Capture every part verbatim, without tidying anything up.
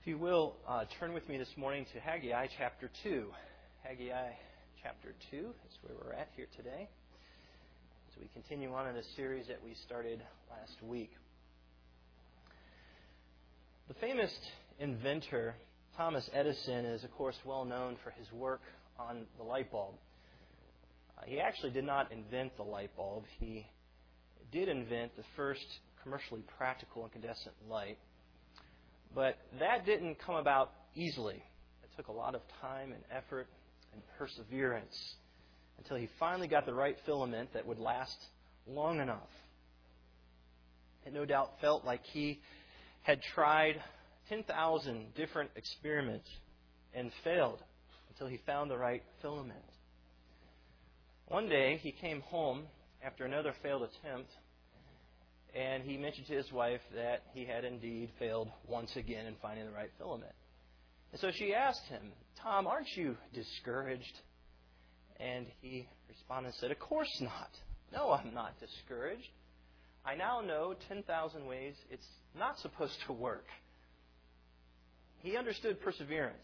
If you will, uh, turn with me this morning to Haggai chapter two. Haggai chapter two is where we're at here today, as we continue on in a series that we started last week. The famous inventor Thomas Edison is, of course, well known for his work on the light bulb. Uh, he actually did not invent the light bulb. He did invent the first commercially practical incandescent light. But that didn't come about easily. It took a lot of time and effort and perseverance until he finally got the right filament that would last long enough. It no doubt felt like he had tried ten thousand different experiments and failed until he found the right filament. One day he came home after another failed attempt, and he mentioned to his wife that he had indeed failed once again in finding the right filament. And so she asked him, "Tom, aren't you discouraged?" And he responded and said, "Of course not. No, I'm not discouraged. I now know ten thousand ways it's not supposed to work." He understood perseverance.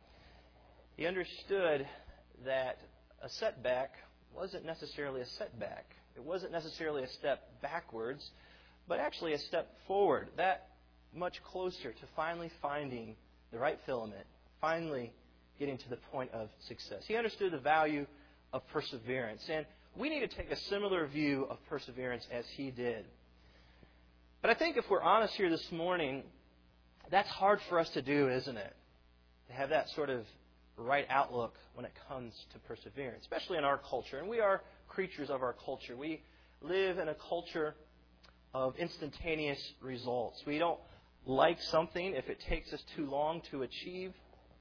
He understood that a setback wasn't necessarily a setback. It wasn't necessarily a step backwards, but actually a step forward, that much closer to finally finding the right filament, finally getting to the point of success. He understood the value of perseverance, and we need to take a similar view of perseverance as he did. But I think if we're honest here this morning, that's hard for us to do, isn't it? To have that sort of right outlook when it comes to perseverance, especially in our culture. And we are creatures of our culture. We live in a culture of instantaneous results. We don't like something if it takes us too long to achieve,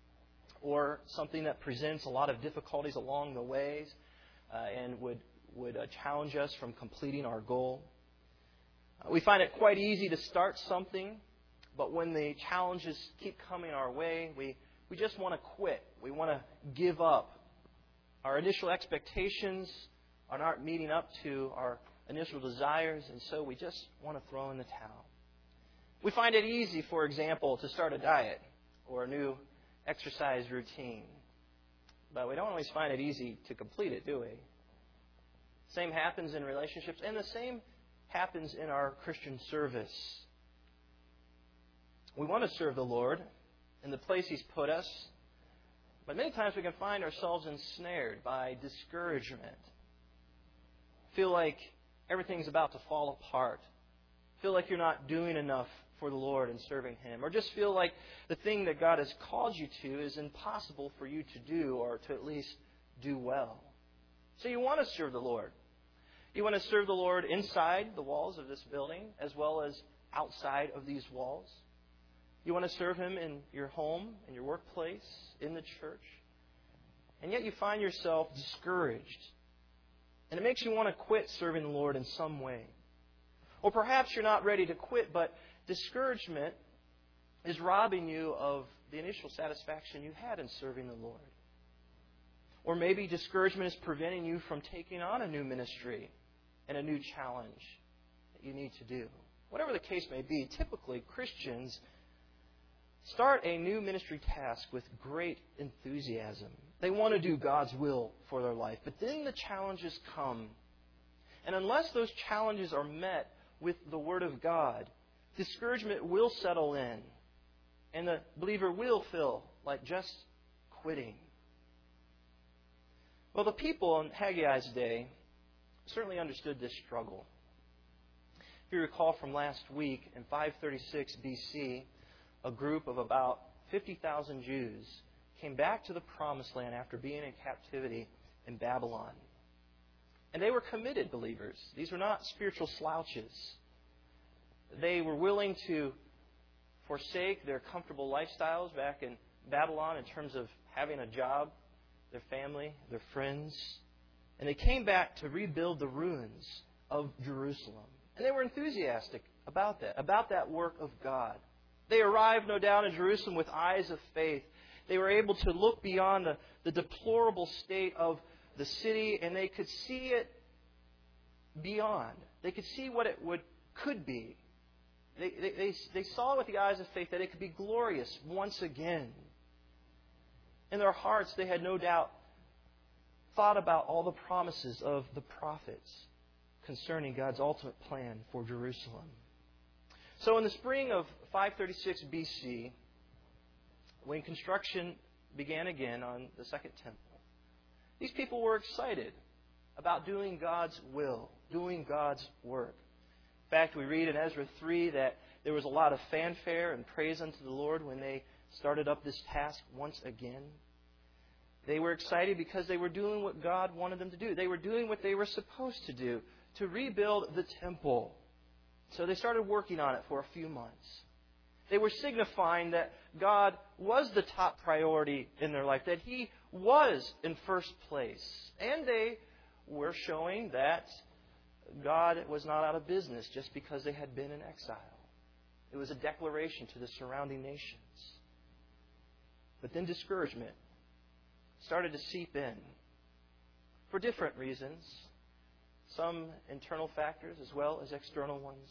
or something that presents a lot of difficulties along the ways uh, and would, would uh, challenge us from completing our goal. Uh, we find it quite easy to start something, but when the challenges keep coming our way, we, we just want to quit. We want to give up. Our initial expectations are not meeting up to our initial desires, and so we just want to throw in the towel. We find it easy, for example, to start a diet or a new exercise routine, but we don't always find it easy to complete it, do we? Same happens in relationships, and the same happens in our Christian service. We want to serve the Lord in the place He's put us, but many times we can find ourselves ensnared by discouragement. Feel like everything's about to fall apart. Feel like you're not doing enough for the Lord and serving Him. Or just feel like the thing that God has called you to is impossible for you to do, or to at least do well. So you want to serve the Lord. You want to serve the Lord inside the walls of this building as well as outside of these walls. You want to serve Him in your home, in your workplace, in the church. And yet you find yourself discouraged. And it makes you want to quit serving the Lord in some way. Or perhaps you're not ready to quit, but discouragement is robbing you of the initial satisfaction you had in serving the Lord. Or maybe discouragement is preventing you from taking on a new ministry and a new challenge that you need to do. Whatever the case may be, typically Christians start a new ministry task with great enthusiasm. They want to do God's will for their life. But then the challenges come. And unless those challenges are met with the Word of God, discouragement will settle in. And the believer will feel like just quitting. Well, the people in Haggai's day certainly understood this struggle. If you recall from last week, in five thirty-six B C, a group of about fifty thousand Jews came back to the Promised Land after being in captivity in Babylon. And they were committed believers. These were not spiritual slouches. They were willing to forsake their comfortable lifestyles back in Babylon in terms of having a job, their family, their friends. And they came back to rebuild the ruins of Jerusalem. And they were enthusiastic about that, about that work of God. They arrived, no doubt, in Jerusalem with eyes of faith. They were able to look beyond the, the deplorable state of the city, and they could see it beyond. They could see what it would could be. They, they, they, they saw with the eyes of faith that it could be glorious once again. In their hearts, they had no doubt thought about all the promises of the prophets concerning God's ultimate plan for Jerusalem. So in the spring of five thirty-six B C, when construction began again on the Second Temple, these people were excited about doing God's will, doing God's work. In fact, we read in Ezra three that there was a lot of fanfare and praise unto the Lord when they started up this task once again. They were excited because they were doing what God wanted them to do. They were doing what they were supposed to do, to rebuild the temple. So they started working on it for a few months. They were signifying that God was the top priority in their life, that He was in first place. And they were showing that God was not out of business just because they had been in exile. It was a declaration to the surrounding nations. But then discouragement started to seep in for different reasons. Some internal factors as well as external ones.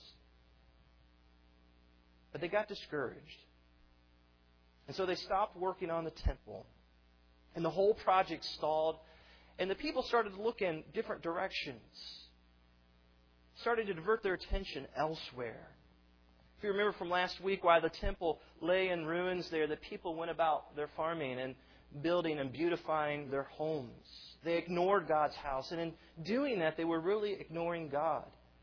But they got discouraged. And so they stopped working on the temple. And the whole project stalled. And the people started to look in different directions. Started to divert their attention elsewhere. If you remember from last week, while the temple lay in ruins there, the people went about their farming and building and beautifying their homes. They ignored God's house. And in doing that, they were really ignoring God.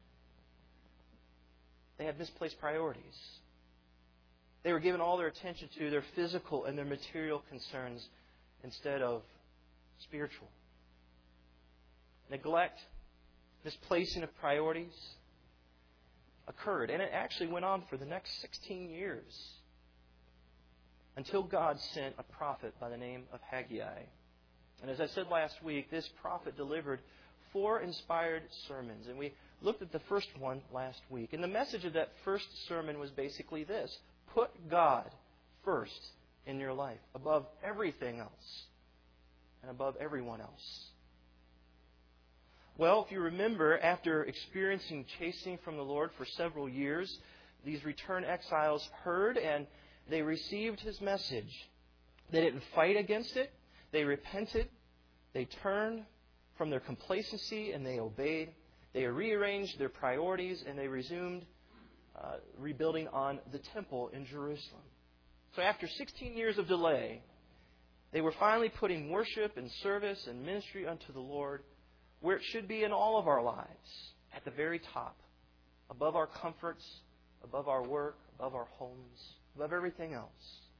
They had misplaced priorities. They were giving all their attention to their physical and their material concerns instead of spiritual. Neglect, misplacing of priorities occurred. And it actually went on for the next sixteen years until God sent a prophet by the name of Haggai. And as I said last week, this prophet delivered four inspired sermons. And we looked at the first one last week. And the message of that first sermon was basically this: put God first in your life, above everything else and above everyone else. Well, if you remember, after experiencing chasing from the Lord for several years, these returned exiles heard and they received His message. They didn't fight against it. They repented. They turned from their complacency and they obeyed. They rearranged their priorities and they resumed uh, rebuilding on the temple in Jerusalem. So after sixteen years of delay, they were finally putting worship and service and ministry unto the Lord where it should be in all of our lives, at the very top, above our comforts, above our work, above our homes, above everything else.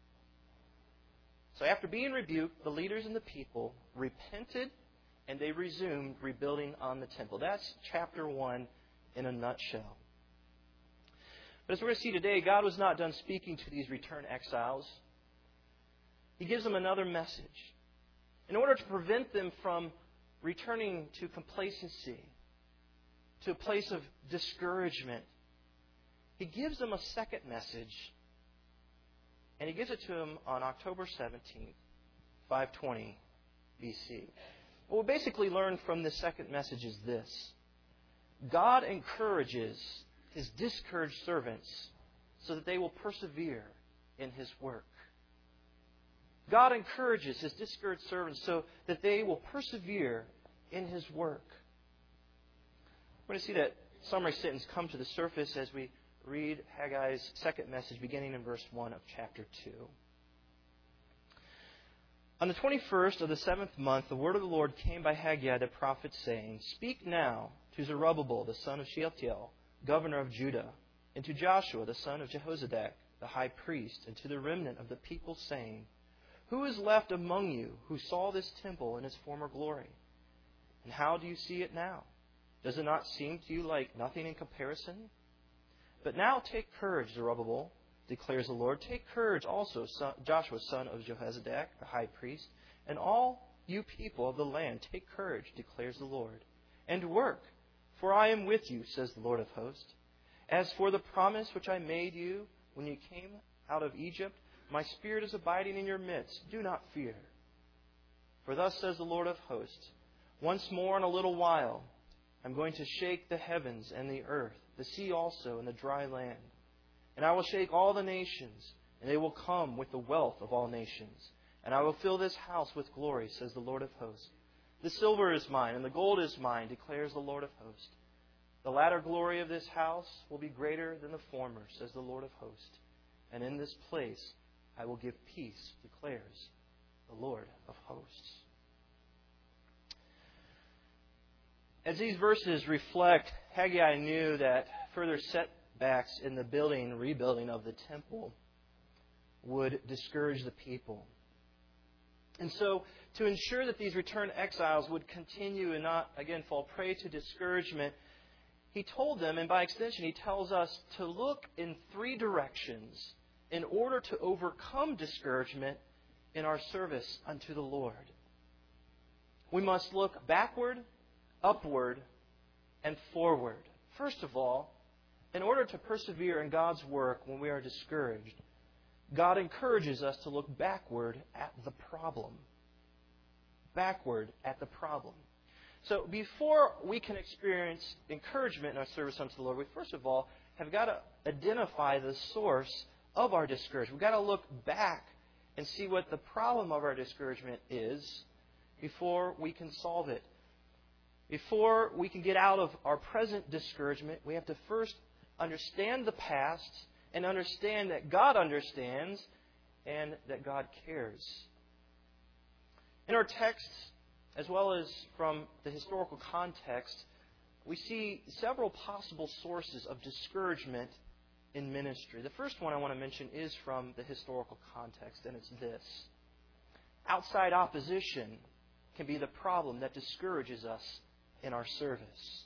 So after being rebuked, the leaders and the people repented and they resumed rebuilding on the temple. That's chapter one in a nutshell. But as we're going to see today, God was not done speaking to these returned exiles. He gives them another message. In order to prevent them from returning to complacency, to a place of discouragement, He gives them a second message. And He gives it to them on October seventeenth, five twenty B C. What we basically learn from this second message is this: God encourages His discouraged servants so that they will persevere in His work. God encourages His discouraged servants so that they will persevere in His work. We're going to see that summary sentence come to the surface as we read Haggai's second message beginning in verse one of chapter two. On the twenty-first of the seventh month, the word of the Lord came by Haggai the prophet, saying, Speak now to Zerubbabel, the son of Shealtiel, governor of Judah, and to Joshua, the son of Jehozadak, the high priest, and to the remnant of the people, saying, Who is left among you who saw this temple in its former glory? And how do you see it now? Does it not seem to you like nothing in comparison? But now take courage, Zerubbabel, declares the Lord. Take courage also, son, Joshua, son of Jehozadak, the high priest, and all you people of the land, take courage, declares the Lord, and work, for I am with you, says the Lord of hosts. As for the promise which I made you when you came out of Egypt, my Spirit is abiding in your midst. Do not fear. For thus says the Lord of hosts, once more in a little while, I'm going to shake the heavens and the earth, the sea also and the dry land. And I will shake all the nations, and they will come with the wealth of all nations. And I will fill this house with glory, says the Lord of hosts. The silver is mine, and the gold is mine, declares the Lord of hosts. The latter glory of this house will be greater than the former, says the Lord of hosts. And in this place I will give peace, declares the Lord of hosts. As these verses reflect, Haggai knew that further setbacks in the building and rebuilding of the temple would discourage the people. And so, to ensure that these returned exiles would continue and not, again, fall prey to discouragement, he told them, and by extension he tells us, to look in three directions in order to overcome discouragement in our service unto the Lord. We must look backward, upward, and forward. First of all, in order to persevere in God's work when we are discouraged, God encourages us to look backward at the problem. Backward at the problem. So before we can experience encouragement in our service unto the Lord, we first of all have got to identify the source of our discouragement. We've got to look back and see what the problem of our discouragement is before we can solve it. Before we can get out of our present discouragement, we have to first understand the past and understand that God understands and that God cares. In our text, as well as from the historical context, we see several possible sources of discouragement in ministry. The first one I want to mention is from the historical context, and it's this. Outside opposition can be the problem that discourages us in our service.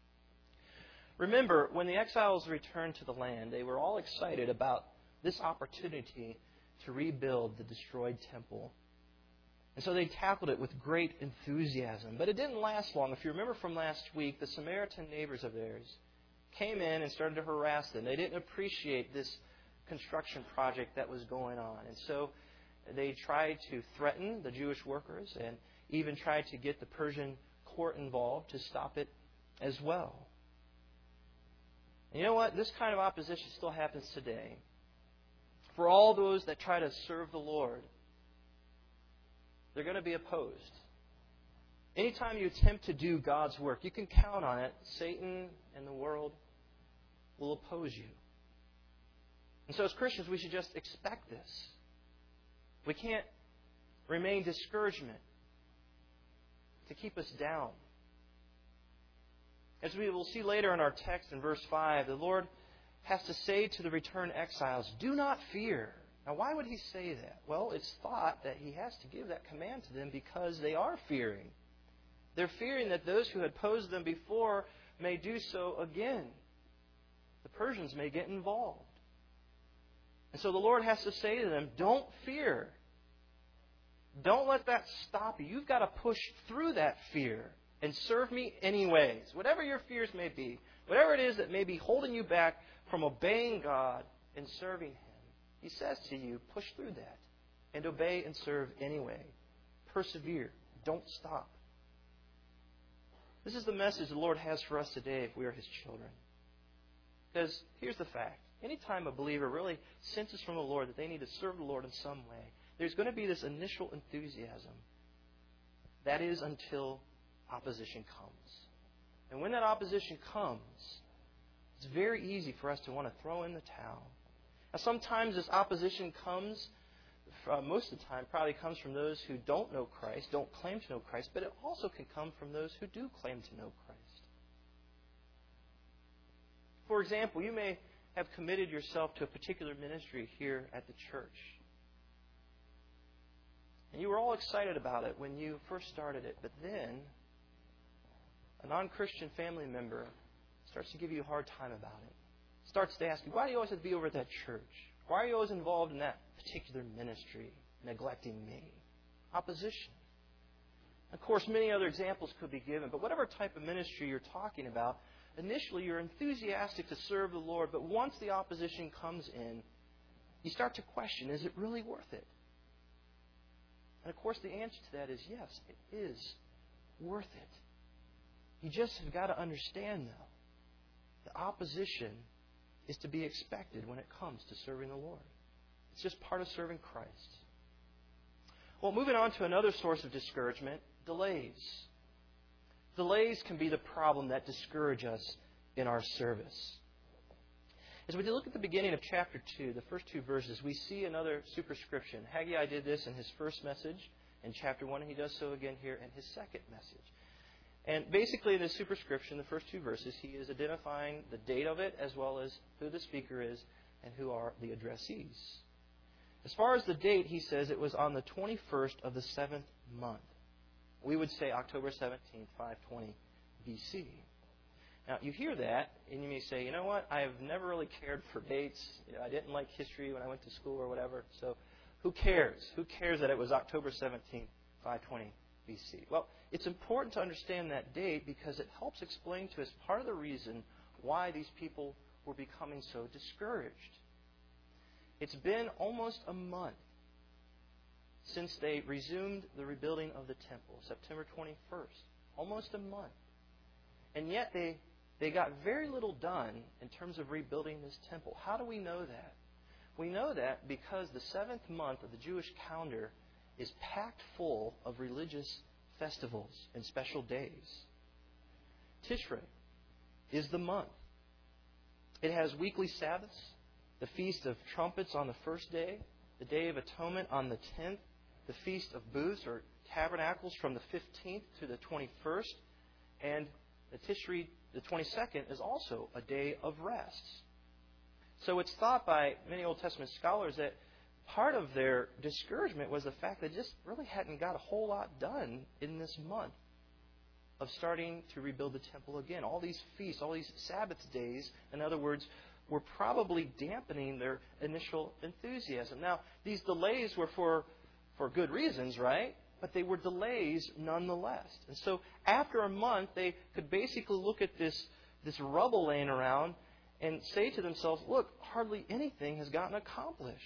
Remember, when the exiles returned to the land, they were all excited about this opportunity to rebuild the destroyed temple. And so they tackled it with great enthusiasm. But it didn't last long. If you remember from last week, the Samaritan neighbors of theirs came in and started to harass them. They didn't appreciate this construction project that was going on. And so they tried to threaten the Jewish workers and even tried to get the Persian court involved to stop it as well. And you know what? This kind of opposition still happens today. For all those that try to serve the Lord, they're going to be opposed. Anytime you attempt to do God's work, you can count on it. Satan and the world will oppose you. And so as Christians, we should just expect this. We can't remain discouragement to keep us down. As we will see later in our text in verse five, the Lord has to say to the returned exiles, do not fear. Now, why would He say that? Well, it's thought that He has to give that command to them because they are fearing. They're fearing that those who had opposed them before may do so again. The Persians may get involved. And so the Lord has to say to them, don't fear. Don't let that stop you. You've got to push through that fear and serve me anyways. Whatever your fears may be, whatever it is that may be holding you back from obeying God and serving Him, He says to you, push through that and obey and serve anyway. Persevere. Don't stop. This is the message the Lord has for us today if we are His children. Because here's the fact. Anytime a believer really senses from the Lord that they need to serve the Lord in some way, there's going to be this initial enthusiasm. That is until opposition comes. And when that opposition comes, it's very easy for us to want to throw in the towel. Now, sometimes this opposition comes, uh, most of the time, probably comes from those who don't know Christ, don't claim to know Christ, but it also can come from those who do claim to know Christ. For example, you may have committed yourself to a particular ministry here at the church. And you were all excited about it when you first started it, but then a non-Christian family member starts to give you a hard time about it. Starts to ask you, why do you always have to be over at that church? Why are you always involved in that particular ministry, neglecting me? Opposition. Of course, many other examples could be given, but whatever type of ministry you're talking about, initially you're enthusiastic to serve the Lord, but once the opposition comes in, you start to question, is it really worth it? And of course, the answer to that is yes, it is worth it. You just have got to understand, though, the opposition is to be expected when it comes to serving the Lord. It's just part of serving Christ. Well, moving on to another source of discouragement, delays. Delays can be the problem that discourage us in our service. As we look at the beginning of chapter two, the first two verses, we see another superscription. Haggai did this in his first message in chapter one, and he does so again here in his second message. And basically in this superscription, the first two verses, he is identifying the date of it as well as who the speaker is and who are the addressees. As far as the date, he says it was on the twenty-first of the seventh month. We would say October seventeenth, five twenty B C. Now, you hear that, and you may say, you know what, I have never really cared for dates. You know, I didn't like history when I went to school or whatever, so who cares? Who cares that it was October seventeenth, five twenty B C? Well, it's important to understand that date because it helps explain to us part of the reason why these people were becoming so discouraged. It's been almost a month since they resumed the rebuilding of the temple, September twenty-first. Almost a month. And yet they, they got very little done in terms of rebuilding this temple. How do we know that? We know that because the seventh month of the Jewish calendar is packed full of religious festivals and special days. Tishrei is the month. It has weekly Sabbaths, the Feast of Trumpets on the first day, the Day of Atonement on the tenth, the Feast of Booths or Tabernacles from the fifteenth to the twenty-first, and the Tishrei, the twenty-second, is also a day of rest. So it's thought by many Old Testament scholars that part of their discouragement was the fact that they just really hadn't got a whole lot done in this month of starting to rebuild the temple again. All these feasts, all these Sabbath days, in other words, were probably dampening their initial enthusiasm. Now, these delays were for, for good reasons, right? But they were delays nonetheless. And so after a month, they could basically look at this, this rubble laying around and say to themselves, look, hardly anything has gotten accomplished.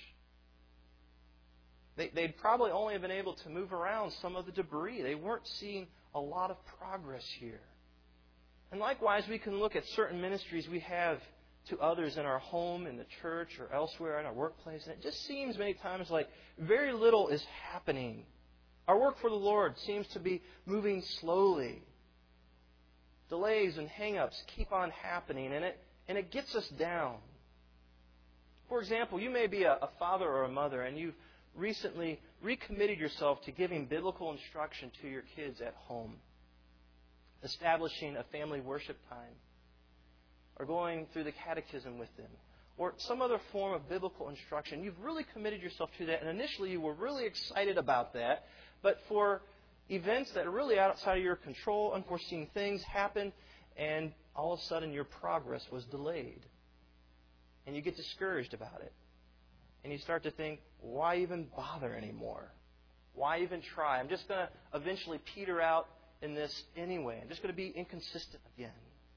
They, they'd probably only have been able to move around some of the debris. They weren't seeing a lot of progress here. And likewise, we can look at certain ministries we have to others in our home, in the church, or elsewhere in our workplace, and it just seems many times like very little is happening. Our work for the Lord seems to be moving slowly. Delays and hang-ups keep on happening, and it, and it gets us down. For example, you may be a, a father or a mother, and you've recently recommitted yourself to giving biblical instruction to your kids at home, establishing a family worship time, or going through the catechism with them, or some other form of biblical instruction. You've really committed yourself to that, and initially you were really excited about that, but for events that are really outside of your control, unforeseen things happen, and all of a sudden your progress was delayed. And you get discouraged about it. And you start to think, why even bother anymore? Why even try? I'm just going to eventually peter out in this anyway. I'm just going to be inconsistent again.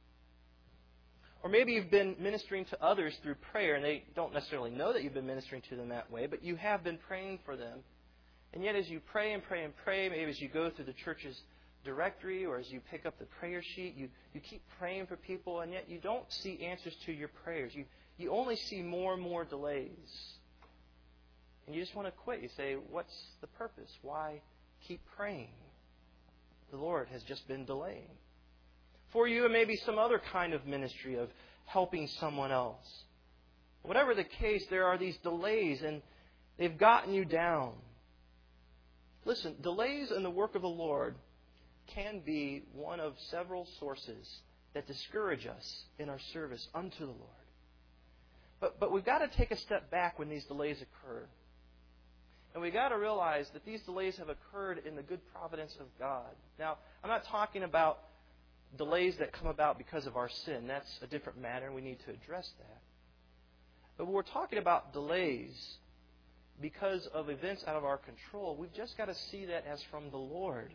Or maybe you've been ministering to others through prayer, and they don't necessarily know that you've been ministering to them that way, but you have been praying for them. And yet as you pray and pray and pray, maybe as you go through the church's directory or as you pick up the prayer sheet, you, you keep praying for people, and yet you don't see answers to your prayers. You, you only see more and more delays. And you just want to quit. You say, what's the purpose? Why keep praying? The Lord has just been delaying. For you, it may be some other kind of ministry of helping someone else. Whatever the case, there are these delays, and they've gotten you down. Listen, delays in the work of the Lord can be one of several sources that discourage us in our service unto the Lord. But, but we've got to take a step back when these delays occur. And we've got to realize that these delays have occurred in the good providence of God. Now, I'm not talking about delays that come about because of our sin. That's a different matter, and we need to address that. But when we're talking about delays because of events out of our control, we've just got to see that as from the Lord.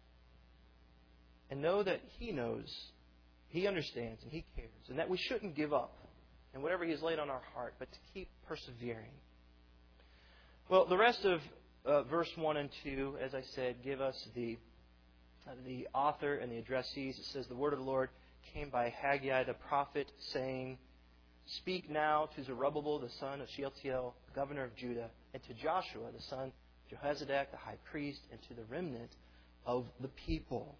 And know that He knows, He understands, and He cares. And that we shouldn't give up in whatever He has laid on our heart, but to keep persevering. Well, the rest of uh, verse one and two, as I said, give us the uh, the author and the addressees. It says, the word of the Lord came by Haggai the prophet, saying. speak now to Zerubbabel, the son of Shealtiel, governor of Judah, and to Joshua, the son of Jehozadak, the high priest, and to the remnant of the people.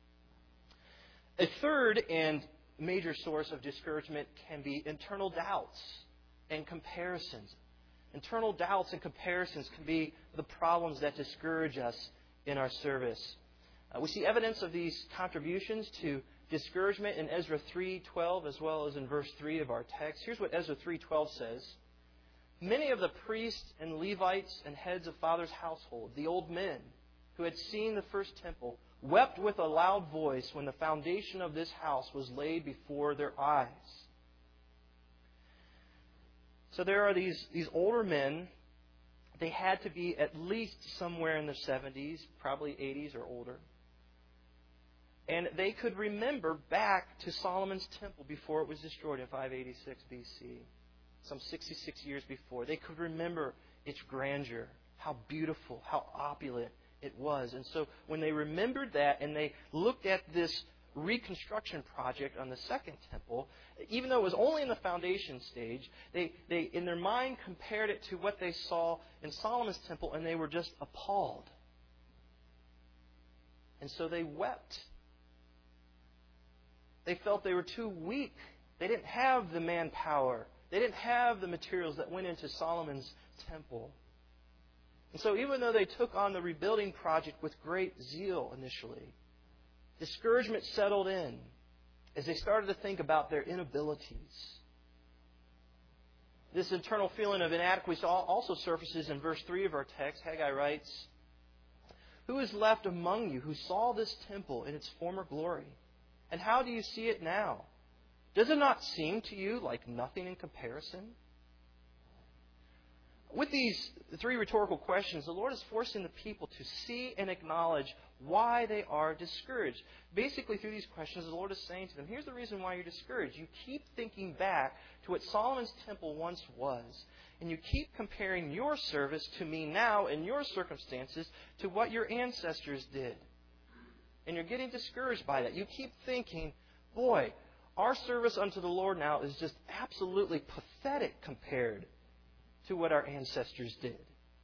A third and major source of discouragement can be internal doubts and comparisons. Internal doubts and comparisons can be the problems that discourage us in our service. Uh, we see evidence of these contributions to discouragement in Ezra three twelve as well as in verse three of our text. Here's what Ezra three twelve says. Many of the priests and Levites and heads of fathers' household, the old men who had seen the first temple, wept with a loud voice when the foundation of this house was laid before their eyes. So there are these, these older men. They had to be at least somewhere in their seventies, probably eighties or older. And they could remember back to Solomon's temple before it was destroyed in five eighty-six B C, some sixty-six years before. They could remember its grandeur, how beautiful, how opulent it was. And so when they remembered that and they looked at this reconstruction project on the second temple, even though it was only in the foundation stage, they, they in their mind compared it to what they saw in Solomon's temple, and they were just appalled. And so they wept. They felt they were too weak. They didn't have the manpower. They didn't have the materials that went into Solomon's temple. And so even though they took on the rebuilding project with great zeal initially, discouragement settled in as they started to think about their inabilities. This internal feeling of inadequacy also surfaces in verse three of our text. Haggai writes, "Who is left among you who saw this temple in its former glory? And how do you see it now? Does it not seem to you like nothing in comparison?" With these three rhetorical questions, the Lord is forcing the people to see and acknowledge why they are discouraged. Basically, through these questions, the Lord is saying to them, here's the reason why you're discouraged. You keep thinking back to what Solomon's temple once was, and you keep comparing your service to me now and your circumstances to what your ancestors did. And you're getting discouraged by that. You keep thinking, boy, our service unto the Lord now is just absolutely pathetic compared to what our ancestors did.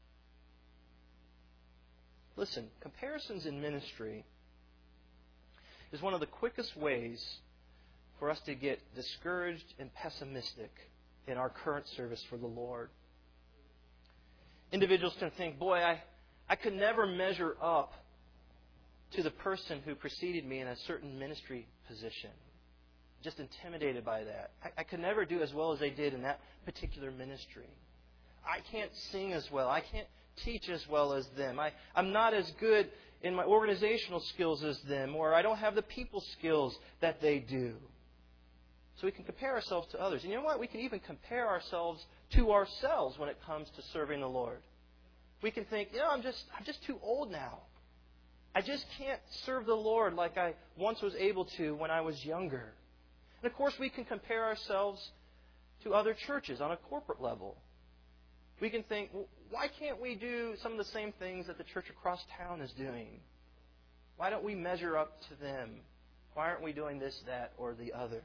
Listen, comparisons in ministry is one of the quickest ways for us to get discouraged and pessimistic in our current service for the Lord. Individuals can think, boy, I, I could never measure up to the person who preceded me in a certain ministry position. Just intimidated by that. I, I could never do as well as they did in that particular ministry. I can't sing as well. I can't teach as well as them. I, I'm not as good in my organizational skills as them, or I don't have the people skills that they do. So we can compare ourselves to others. And you know what? We can even compare ourselves to ourselves when it comes to serving the Lord. We can think, you know, I'm just I'm just too old now. I just can't serve the Lord like I once was able to when I was younger. And of course, we can compare ourselves to other churches on a corporate level. We can think, well, why can't we do some of the same things that the church across town is doing? Why don't we measure up to them? Why aren't we doing this, that, or the other?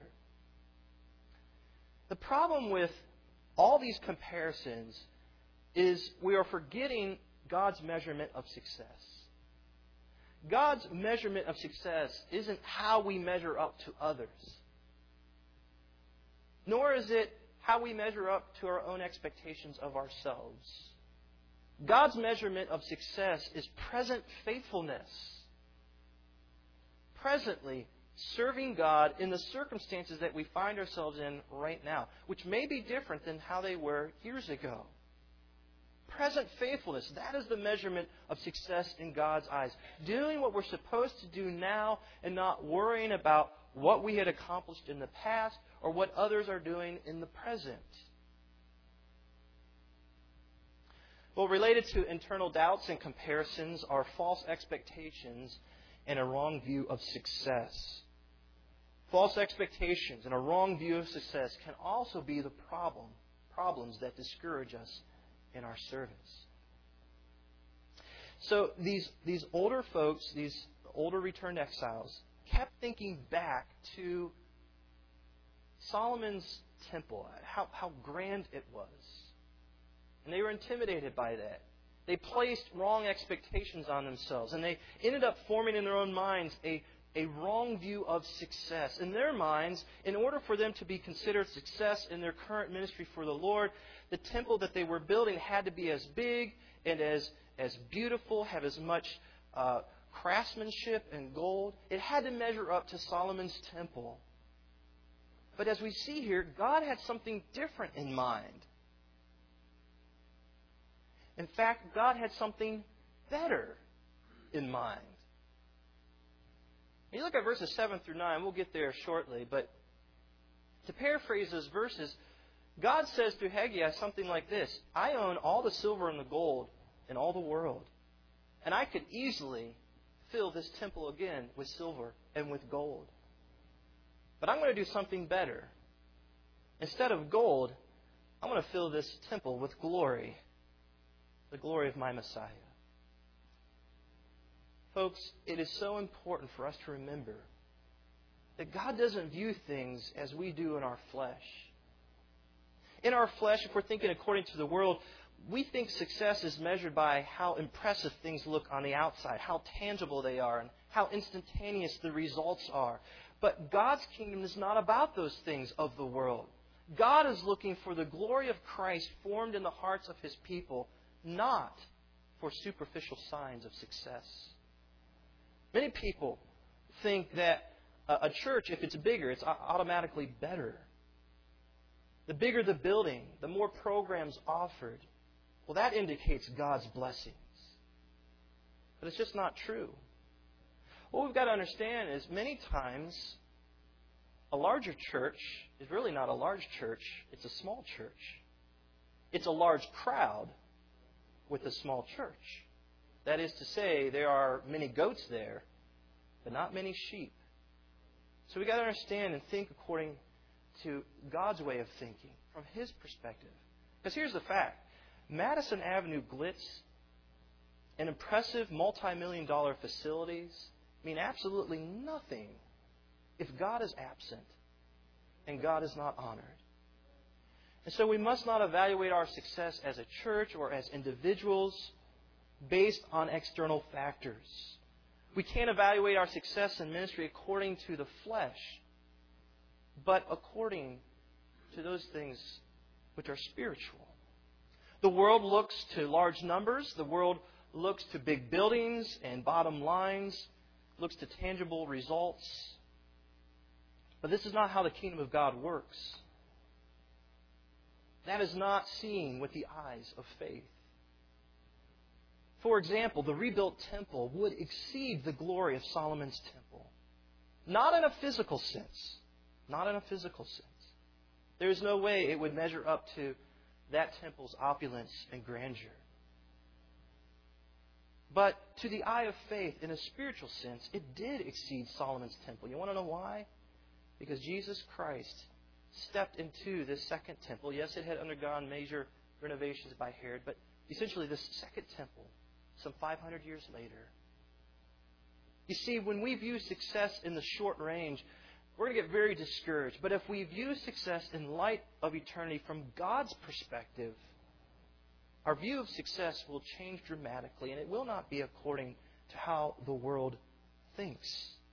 The problem with all these comparisons is we are forgetting God's measurement of success. God's measurement of success isn't how we measure up to others, nor is it how we measure up to our own expectations of ourselves. God's measurement of success is present faithfulness. Presently serving God in the circumstances that we find ourselves in right now, which may be different than how they were years ago. Present faithfulness, that is the measurement of success in God's eyes. Doing what we're supposed to do now and not worrying about what we had accomplished in the past or what others are doing in the present. Well, related to internal doubts and comparisons are false expectations and a wrong view of success. False expectations and a wrong view of success can also be the problem, problems that discourage us in our service. So these, these older folks, these older returned exiles, kept thinking back to Solomon's temple, how, how grand it was. And they were intimidated by that. They placed wrong expectations on themselves, and they ended up forming in their own minds a, a wrong view of success. In their minds, in order for them to be considered success in their current ministry for the Lord, the temple that they were building had to be as big and as, as beautiful, have as much uh, craftsmanship and gold. It had to measure up to Solomon's temple. But as we see here, God had something different in mind. In fact, God had something better in mind. When you look at verses seven through nine, we'll get there shortly, but to paraphrase those verses, God says through Haggai something like this: I own all the silver and the gold in all the world, and I could easily fill this temple again with silver and with gold. But I'm going to do something better. Instead of gold, I'm going to fill this temple with glory. The glory of my Messiah. Folks, it is so important for us to remember that God doesn't view things as we do in our flesh. In our flesh, if we're thinking according to the world, we think success is measured by how impressive things look on the outside, how tangible they are, and how instantaneous the results are. But God's kingdom is not about those things of the world. God is looking for the glory of Christ formed in the hearts of His people, not for superficial signs of success. Many people think that a church, if it's bigger, it's automatically better. The bigger the building, the more programs offered, well, that indicates God's blessings. But it's just not true. What we've got to understand is many times a larger church is really not a large church, it's a small church. It's a large crowd with a small church. That is to say, there are many goats there, but not many sheep. So we've got to understand and think according to God's way of thinking, from His perspective. Because here's the fact. Madison Avenue glitz and impressive multi-million dollar facilities mean absolutely nothing if God is absent and God is not honored. And so we must not evaluate our success as a church or as individuals based on external factors. We can't evaluate our success in ministry according to the flesh, but according to those things which are spiritual. The world looks to large numbers. The world looks to big buildings and bottom lines, looks to tangible results. But this is not how the kingdom of God works. That is not seen with the eyes of faith. For example, the rebuilt temple would exceed the glory of Solomon's temple. Not in a physical sense. Not in a physical sense. There is no way it would measure up to that temple's opulence and grandeur. But to the eye of faith, in a spiritual sense, it did exceed Solomon's temple. You want to know why? Because Jesus Christ stepped into this second temple. Yes, it had undergone major renovations by Herod, but essentially this second temple, some five hundred years later. You see, when we view success in the short range, we're going to get very discouraged. But if we view success in light of eternity from God's perspective, our view of success will change dramatically, and it will not be according to how the world thinks.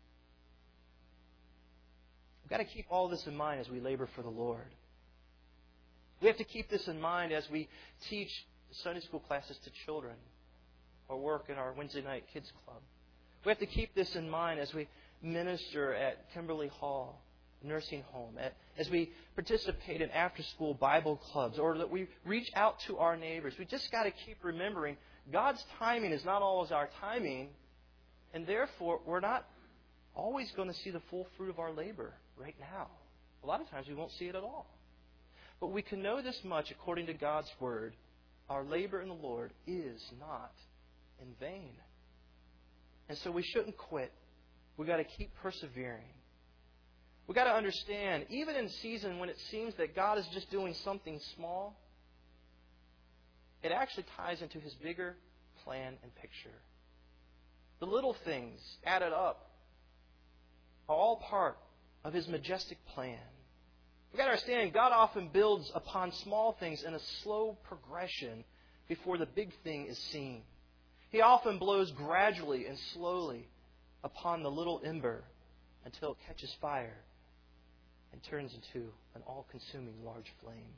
We've got to keep all this in mind as we labor for the Lord. We have to keep this in mind as we teach Sunday school classes to children or work in our Wednesday night kids club. We have to keep this in mind as we minister at Kimberly Hall nursing home, at, as we participate in after-school Bible clubs, or that we reach out to our neighbors. We just got to keep remembering God's timing is not always our timing, and therefore we're not always going to see the full fruit of our labor right now. A lot of times we won't see it at all. But we can know this much according to God's Word. Our labor in the Lord is not in vain. And so we shouldn't quit. We've got to keep persevering. We've got to understand, even in season when it seems that God is just doing something small, it actually ties into His bigger plan and picture. The little things added up are all part of His majestic plan. We've got to understand God often builds upon small things in a slow progression before the big thing is seen. He often blows gradually and slowly upon the little ember until it catches fire and turns into an all-consuming large flame.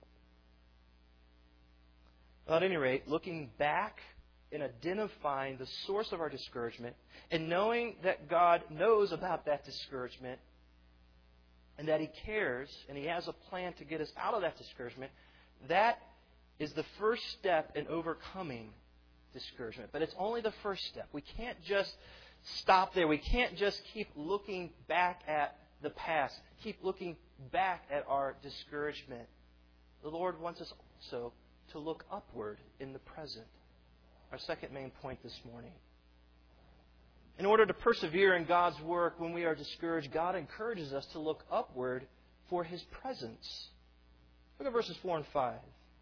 Well, at any rate, looking back and identifying the source of our discouragement and knowing that God knows about that discouragement and that He cares and He has a plan to get us out of that discouragement, that is the first step in overcoming discouragement. But it's only the first step. We can't just stop there. We can't just keep looking back at the past, keep looking back at our discouragement. The Lord wants us also to look upward in the present. Our second main point this morning. In order to persevere in God's work when we are discouraged, God encourages us to look upward for His presence. Look at verses four and five.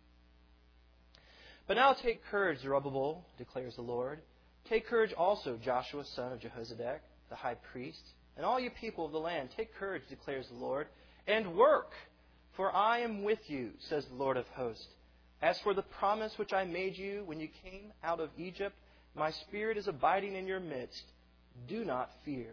But now take courage, Zerubbabel, declares the Lord. Take courage also, Joshua, son of Jehozadak, the high priest, and all you people of the land. Take courage, declares the Lord, and work, for I am with you, says the Lord of hosts. As for the promise which I made you when you came out of Egypt, my Spirit is abiding in your midst. Do not fear.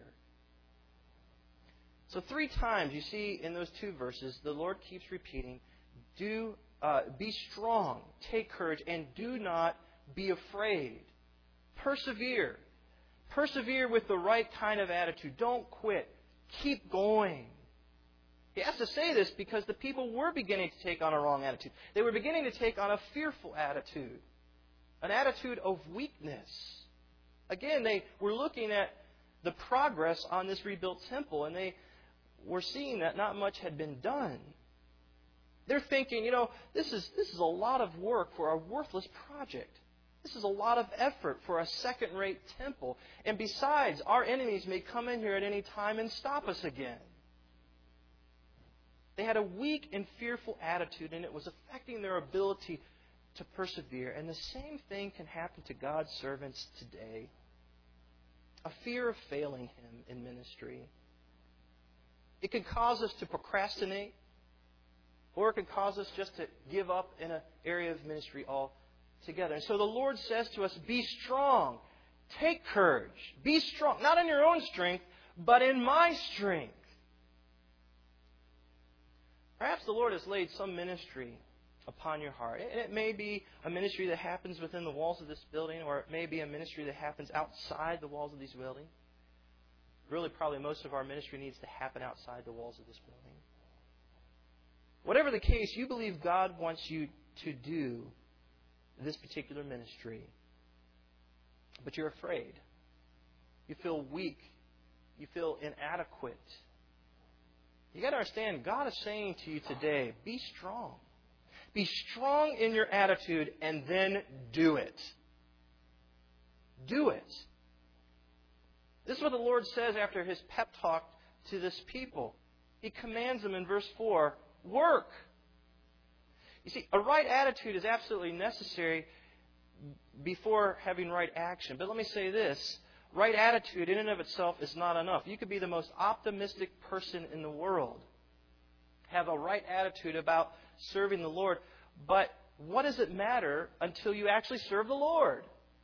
So three times you see in those two verses, the Lord keeps repeating, do uh, be strong, take courage, and do not be afraid. Persevere. Persevere with the right kind of attitude. Don't quit. Keep going. He has to say this because the people were beginning to take on a wrong attitude. They were beginning to take on a fearful attitude, an attitude of weakness. Again, they were looking at the progress on this rebuilt temple, and they were seeing that not much had been done. They're thinking, you know, this is this is a lot of work for a worthless project. This is a lot of effort for a second-rate temple. And besides, our enemies may come in here at any time and stop us again. They had a weak and fearful attitude, and it was affecting their ability to persevere. And the same thing can happen to God's servants today. A fear of failing Him in ministry. It can cause us to procrastinate, or it can cause us just to give up in an area of ministry altogether. And so the Lord says to us, be strong, take courage, be strong, not in your own strength, but in my strength. Perhaps the Lord has laid some ministry upon your heart. And it may be a ministry that happens within the walls of this building, or it may be a ministry that happens outside the walls of these buildings. Really, probably most of our ministry needs to happen outside the walls of this building. Whatever the case, you believe God wants you to do this particular ministry. But you're afraid. You feel weak. You feel inadequate. You got to understand, God is saying to you today, be strong. Be strong in your attitude and then do it. Do it. This is what the Lord says after His pep talk to this people. He commands them in verse four, work. You see, a right attitude is absolutely necessary before having right action. But let me say this. Right attitude in and of itself is not enough. You could be the most optimistic person in the world, have a right attitude about serving the Lord, but what does it matter until you actually serve the Lord?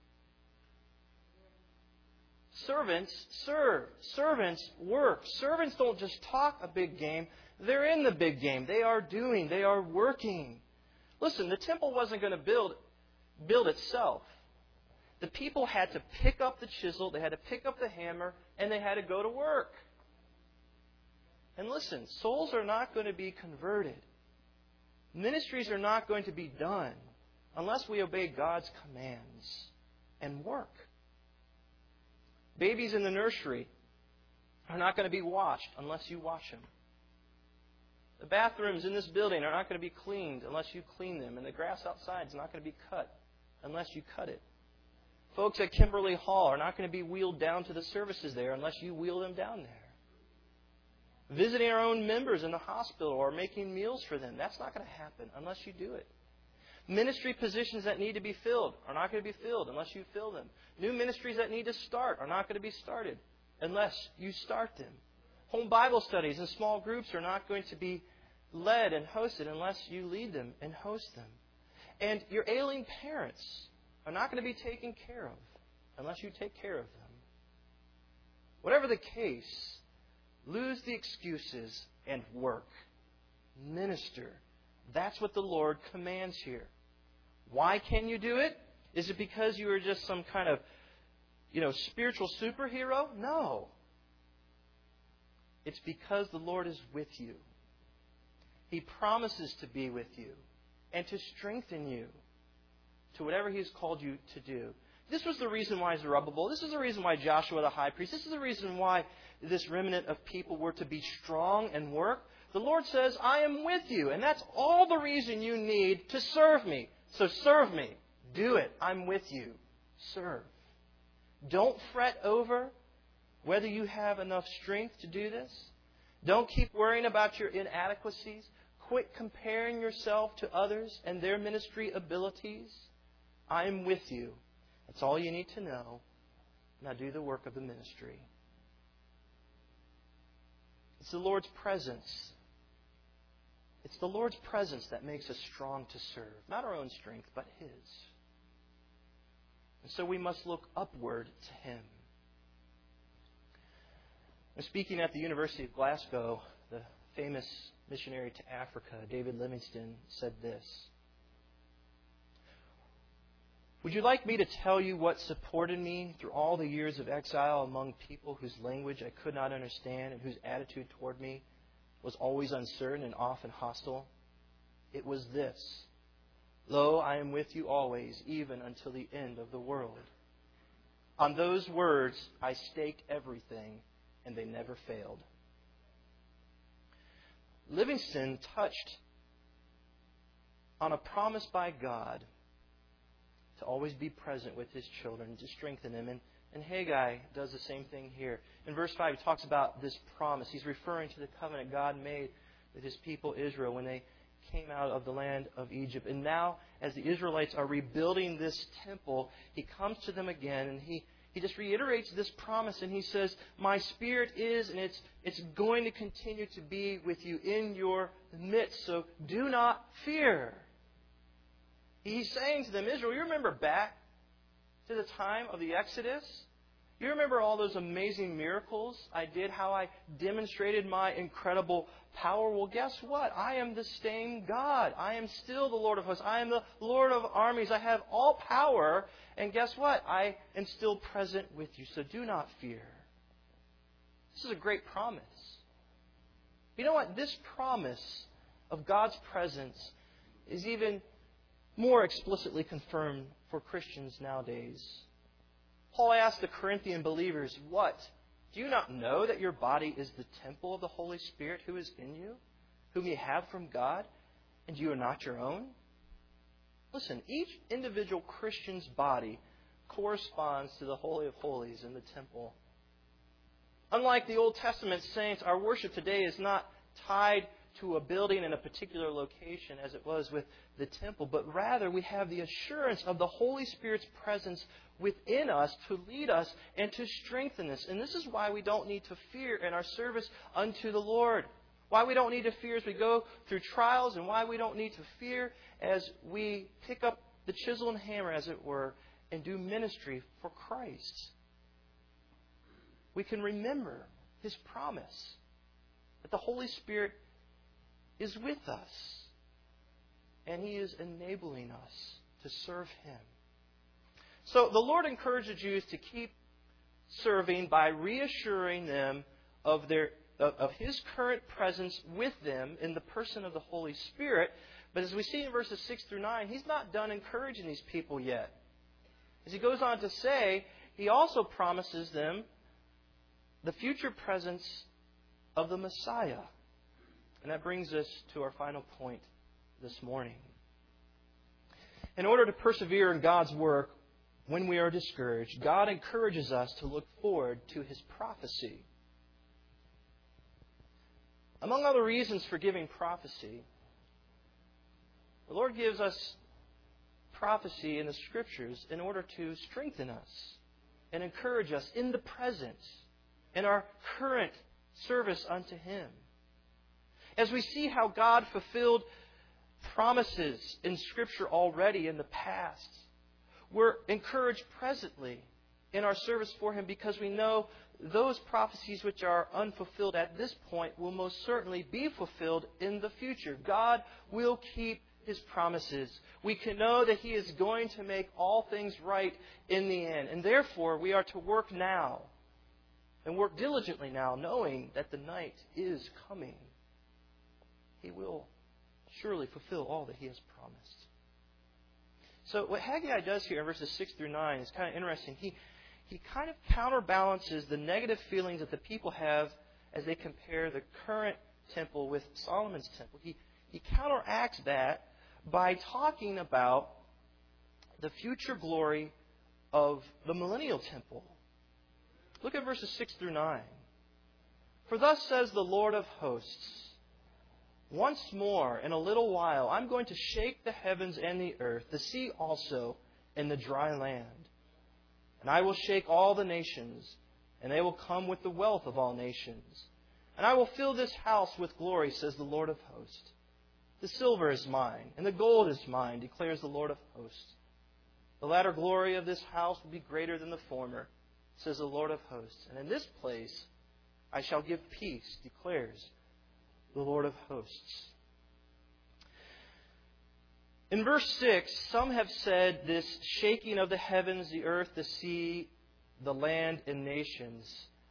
Servants serve. Servants work. Servants don't just talk a big game. They're in the big game. They are doing. They are working. Listen, the temple wasn't going to build, build itself. The people had to pick up the chisel, they had to pick up the hammer, and they had to go to work. And listen, souls are not going to be converted. Ministries are not going to be done unless we obey God's commands and work. Babies in the nursery are not going to be washed unless you wash them. The bathrooms in this building are not going to be cleaned unless you clean them. And the grass outside is not going to be cut unless you cut it. Folks at Kimberly Hall are not going to be wheeled down to the services there unless you wheel them down there. Visiting our own members in the hospital or making meals for them, that's not going to happen unless you do it. Ministry positions that need to be filled are not going to be filled unless you fill them. New ministries that need to start are not going to be started unless you start them. Home Bible studies and small groups are not going to be led and hosted unless you lead them and host them. And your ailing parents are not going to be taken care of unless you take care of them. Whatever the case, lose the excuses and work. Minister. That's what the Lord commands here. Why can you do it? Is it because you are just some kind of, you know, spiritual superhero? No. It's because the Lord is with you. He promises to be with you and to strengthen you to whatever He has called you to do. This was the reason why Zerubbabel, this is the reason why Joshua the high priest, this is the reason why this remnant of people were to be strong and work. The Lord says, I am with you, and that's all the reason you need to serve me. So serve me. Do it. I'm with you. Serve. Don't fret over whether you have enough strength to do this. Don't keep worrying about your inadequacies. Quit comparing yourself to others and their ministry abilities. I am with you. That's all you need to know. Now do the work of the ministry. It's the Lord's presence. It's the Lord's presence that makes us strong to serve. Not our own strength, but His. And so we must look upward to Him. And speaking at the University of Glasgow, the famous missionary to Africa, David Livingstone, said this. Would you like me to tell you what supported me through all the years of exile among people whose language I could not understand and whose attitude toward me was always uncertain and often hostile? It was this. Lo, I am with you always, even until the end of the world. On those words, I staked everything, and they never failed. Livingstone touched on a promise by God to always be present with His children, to strengthen them. And, and Haggai does the same thing here. In verse five, he talks about this promise. He's referring to the covenant God made with His people Israel when they came out of the land of Egypt. And now, as the Israelites are rebuilding this temple, He comes to them again and He, he just reiterates this promise. And He says, my Spirit is, and it's, it's going to continue to be with you in your midst. So do not fear. He's saying to them, Israel, you remember back to the time of the Exodus? You remember all those amazing miracles I did, how I demonstrated my incredible power? Well, guess what? I am the same God. I am still the Lord of hosts. I am the Lord of armies. I have all power. And guess what? I am still present with you. So do not fear. This is a great promise. You know what? This promise of God's presence is even more explicitly confirmed for Christians nowadays. Paul asked the Corinthian believers, what? Do you not know that your body is the temple of the Holy Spirit who is in you, whom you have from God, and you are not your own? Listen, each individual Christian's body corresponds to the Holy of Holies in the temple. Unlike the Old Testament saints, our worship today is not tied to a building in a particular location as it was with the temple, but rather we have the assurance of the Holy Spirit's presence within us to lead us and to strengthen us. And this is why we don't need to fear in our service unto the Lord. Why we don't need to fear as we go through trials, and why we don't need to fear as we pick up the chisel and hammer, as it were, and do ministry for Christ. We can remember His promise that the Holy Spirit is with us, and He is enabling us to serve Him. So the Lord encouraged the Jews to keep serving by reassuring them of their of, of His current presence with them in the person of the Holy Spirit. But as we see in verses six through nine, He's not done encouraging these people yet. As He goes on to say, He also promises them the future presence of the Messiah. And that brings us to our final point this morning. In order to persevere in God's work when we are discouraged, God encourages us to look forward to His prophecy. Among other reasons for giving prophecy, the Lord gives us prophecy in the Scriptures in order to strengthen us and encourage us in the present, in our current service unto Him. As we see how God fulfilled promises in Scripture already in the past, we're encouraged presently in our service for Him because we know those prophecies which are unfulfilled at this point will most certainly be fulfilled in the future. God will keep His promises. We can know that He is going to make all things right in the end. And therefore, we are to work now and work diligently now, knowing that the night is coming. He will surely fulfill all that He has promised. So what Haggai does here in verses six through nine is kind of interesting. He He kind of counterbalances the negative feelings that the people have as they compare the current temple with Solomon's temple. He, he counteracts that by talking about the future glory of the millennial temple. Look at verses six through nine. For thus says the Lord of hosts, once more in a little while I'm going to shake the heavens and the earth, the sea also, and the dry land. And I will shake all the nations, and they will come with the wealth of all nations. And I will fill this house with glory, says the Lord of hosts. The silver is mine, and the gold is mine, declares the Lord of hosts. The latter glory of this house will be greater than the former, says the Lord of hosts. And in this place I shall give peace, declares the Lord of hosts. In verse six, some have said this shaking of the heavens, the earth, the sea, the land, and nations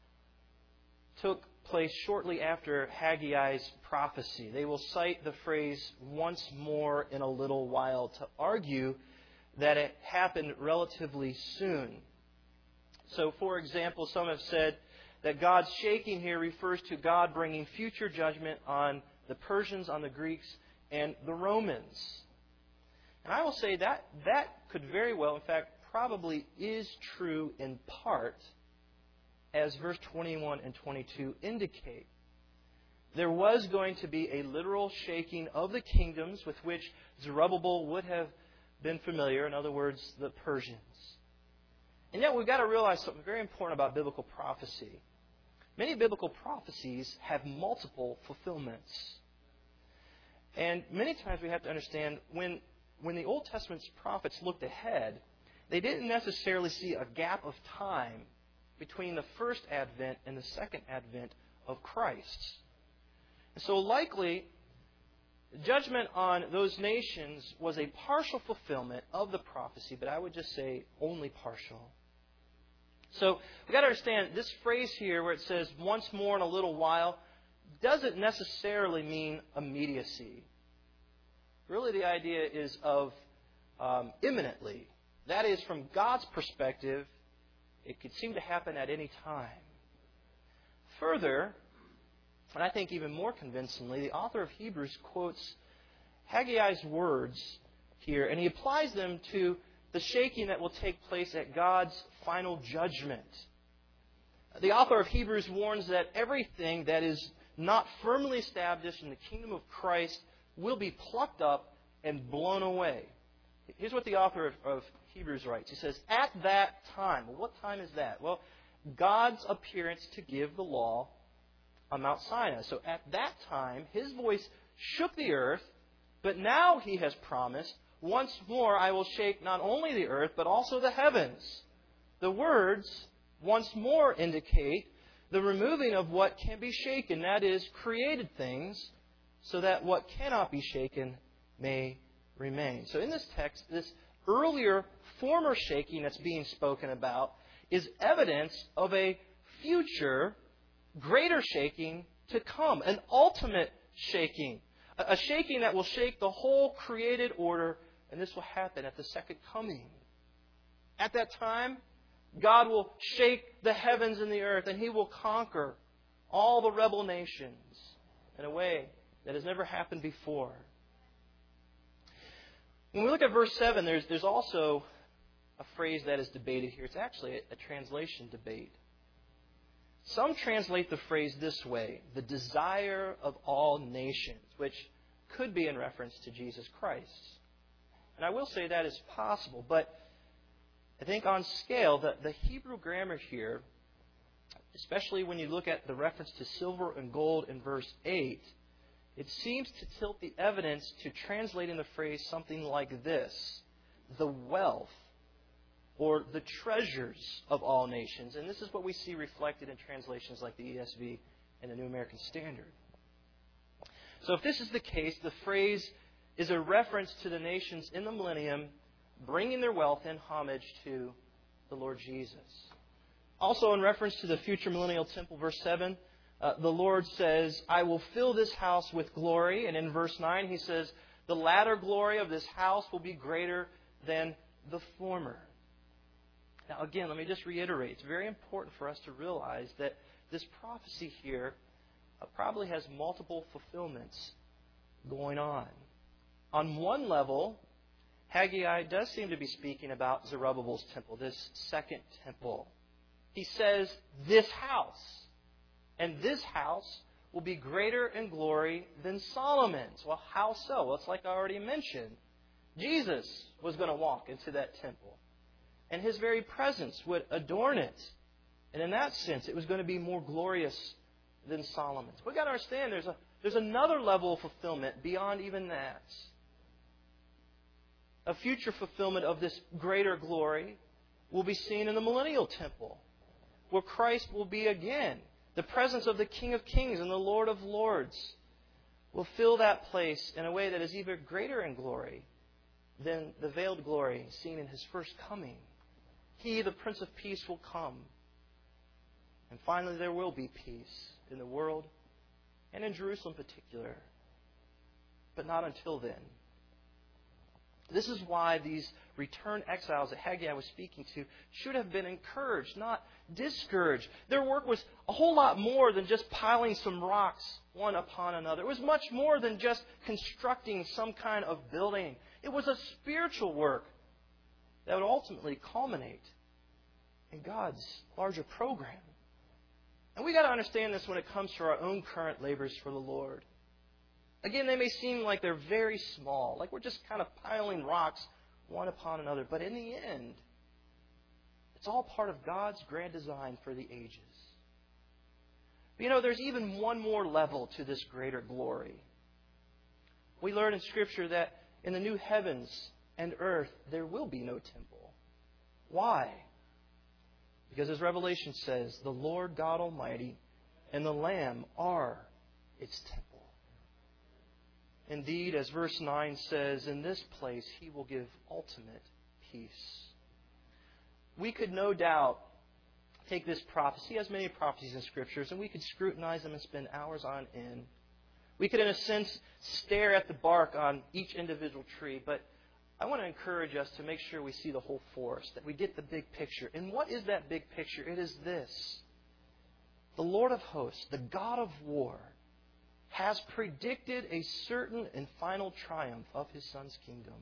took place shortly after Haggai's prophecy. They will cite the phrase once more in a little while to argue that it happened relatively soon. So, for example, some have said that God's shaking here refers to God bringing future judgment on the Persians, on the Greeks, and the Romans. And I will say that that could very well, in fact, probably is true in part, as verse twenty-one and twenty-two indicate. There was going to be a literal shaking of the kingdoms with which Zerubbabel would have been familiar, in other words, the Persians. And yet we've got to realize something very important about biblical prophecy. Many biblical prophecies have multiple fulfillments. And many times we have to understand when, when the Old Testament's prophets looked ahead, they didn't necessarily see a gap of time between the first advent and the second advent of Christ. And so likely, judgment on those nations was a partial fulfillment of the prophecy, but I would just say only partial. So we've got to understand this phrase here where it says once more in a little while doesn't necessarily mean immediacy. Really the idea is of um, imminently. That is, from God's perspective, it could seem to happen at any time. Further, and I think even more convincingly, the author of Hebrews quotes Haggai's words here, and he applies them to the shaking that will take place at God's final judgment. The author of Hebrews warns that everything that is not firmly established in the kingdom of Christ will be plucked up and blown away. Here's what the author of, of Hebrews writes. He says, at that time. Well, what time is that? Well, God's appearance to give the law on Mount Sinai. So at that time, His voice shook the earth, but now He has promised, once more I will shake not only the earth, but also the heavens. The words, once more, indicate the removing of what can be shaken, that is, created things, so that what cannot be shaken may remain. So in this text, this earlier, former shaking that's being spoken about is evidence of a future, greater shaking to come, an ultimate shaking, a shaking that will shake the whole created order, and this will happen at the second coming. At that time, God will shake the heavens and the earth, and He will conquer all the rebel nations in a way that has never happened before. When we look at verse seven, there's, there's also a phrase that is debated here. It's actually a, a translation debate. Some translate the phrase this way, the desire of all nations, which could be in reference to Jesus Christ. And I will say that is possible, but I think on scale, the, the Hebrew grammar here, especially when you look at the reference to silver and gold in verse eight, it seems to tilt the evidence to translating the phrase something like this: the wealth or the treasures of all nations. And this is what we see reflected in translations like the E S V and the New American Standard. So if this is the case, the phrase is a reference to the nations in the millennium bringing their wealth in homage to the Lord Jesus. Also, in reference to the future millennial temple, verse seven, uh, the Lord says, I will fill this house with glory. And in verse nine, He says, the latter glory of this house will be greater than the former. Now, again, let me just reiterate. It's very important for us to realize that this prophecy here uh, probably has multiple fulfillments going on. On one level, Haggai does seem to be speaking about Zerubbabel's temple, this second temple. He says, this house, and this house will be greater in glory than Solomon's. Well, how so? Well, it's like I already mentioned. Jesus was going to walk into that temple, and His very presence would adorn it. And in that sense, it was going to be more glorious than Solomon's. We've got to understand there's a there's another level of fulfillment beyond even that. A future fulfillment of this greater glory will be seen in the millennial temple, where Christ will be again. The presence of the King of Kings and the Lord of Lords will fill that place in a way that is even greater in glory than the veiled glory seen in His first coming. He, the Prince of Peace, will come. And finally, there will be peace in the world and in Jerusalem in particular. But not until then. This is why these returned exiles that Haggai was speaking to should have been encouraged, not discouraged. Their work was a whole lot more than just piling some rocks one upon another. It was much more than just constructing some kind of building. It was a spiritual work that would ultimately culminate in God's larger program. And we've got to understand this when it comes to our own current labors for the Lord. Again, they may seem like they're very small, like we're just kind of piling rocks one upon another. But in the end, it's all part of God's grand design for the ages. But you know, there's even one more level to this greater glory. We learn in Scripture that in the new heavens and earth, there will be no temple. Why? Because as Revelation says, the Lord God Almighty and the Lamb are its temple. Indeed, as verse nine says, in this place He will give ultimate peace. We could no doubt take this prophecy. He has many prophecies in Scriptures, and we could scrutinize them and spend hours on end. We could, in a sense, stare at the bark on each individual tree, but I want to encourage us to make sure we see the whole forest, that we get the big picture. And what is that big picture? It is this. The Lord of hosts, the God of war, has predicted a certain and final triumph of His Son's kingdom.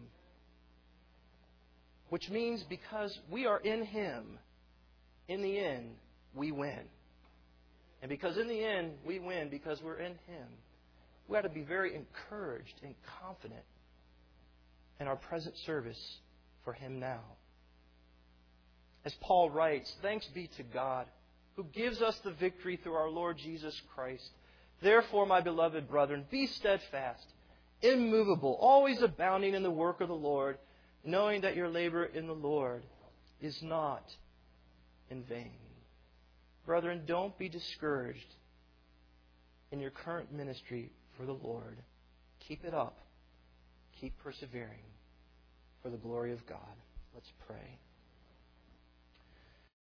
Which means because we are in Him, in the end, we win. And because in the end, we win because we're in Him, we ought to be very encouraged and confident in our present service for Him now. As Paul writes, thanks be to God, who gives us the victory through our Lord Jesus Christ. Therefore, my beloved brethren, be steadfast, immovable, always abounding in the work of the Lord, knowing that your labor in the Lord is not in vain. Brethren, don't be discouraged in your current ministry for the Lord. Keep it up. Keep persevering for the glory of God. Let's pray.